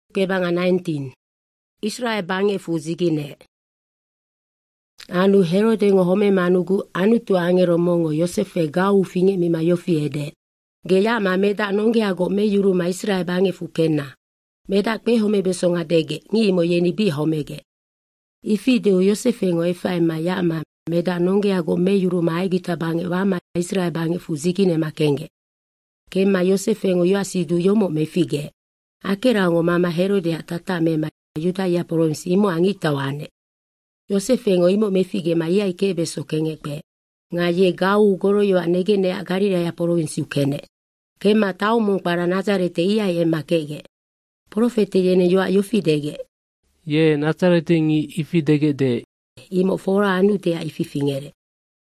Kebanga 19. Israel bange fuzigine. Anu Herode ngo home manugu anu tuangero mongo Yosefe gau finge mi mayofiede. Geya ma meda nonge ago me yuru ma Israel bange fukena. Meda kwe home besonga dege, ngi mo yeni bi homege. Ifide o Yosefe ngo efa ma ya ma meda nonge ago me yuru ma egita bange wa ma Israel bange fuzigine makenge. Kema Yosefe ngo yo asidu yomo me fige. Akera ngo mama Herode atata me ma Yuda ya provinsi imo angita wane. Yosefe ngo imo me fige ma ya ikebe sokenge kwe. Nga ye gau goro yo anege ne agarira ya provinsi ukene. Kema tau mung para Nazarete iya ye makege. Profete yene yo ayofidege. Ye Nazarete ngi ifidege de. Imo fora anu te a ififingere.